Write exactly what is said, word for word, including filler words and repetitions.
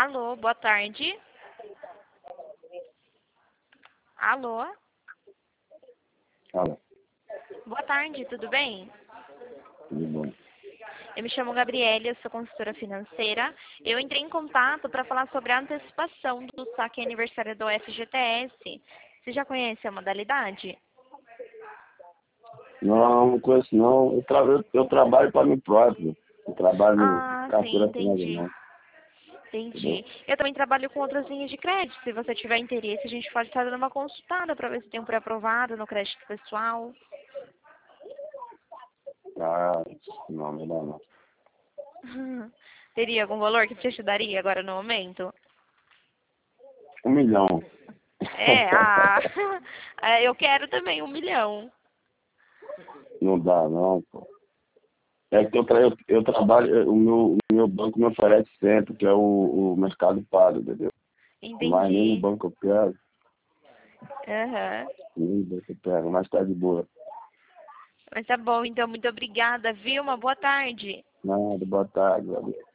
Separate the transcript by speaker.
Speaker 1: Alô, boa tarde. Alô?
Speaker 2: Fala,
Speaker 1: Boa tarde, tudo bem?
Speaker 2: tudo bom?
Speaker 1: Eu me chamo Gabriele, eu sou consultora financeira. Eu entrei em contato para falar sobre a antecipação do saque aniversário do F G T S. Você já conhece a modalidade?
Speaker 2: Não, não conheço não. Eu, tra eu, eu trabalho para mim próprio. Eu trabalho no
Speaker 1: Ah, sim,
Speaker 2: carteira assinada
Speaker 1: entendi.
Speaker 2: não, entendeu?
Speaker 1: Entendi. Eu também trabalho com outras linhas de crédito. Se você tiver interesse, a gente pode estar dando uma consultada para ver se tem um pré-aprovado no crédito pessoal.
Speaker 2: Ah, não, melhor não.
Speaker 1: Teria algum valor que te ajudaria agora no momento?
Speaker 2: Um milhão.
Speaker 1: É, ah, é, eu quero também um milhão.
Speaker 2: Não dá não, pô. É que eu, tra eu, eu trabalho, o meu, o meu banco me oferece sempre, que é o, o Mercado Pago, entendeu? Mas nem no
Speaker 1: Entendi.
Speaker 2: banco eu pego,
Speaker 1: Aham.
Speaker 2: nem no banco eu pego, mas tá de boa.
Speaker 1: Mas tá bom, então, muito obrigada, viu? Uma boa tarde.
Speaker 2: Nada, boa tarde, valeu.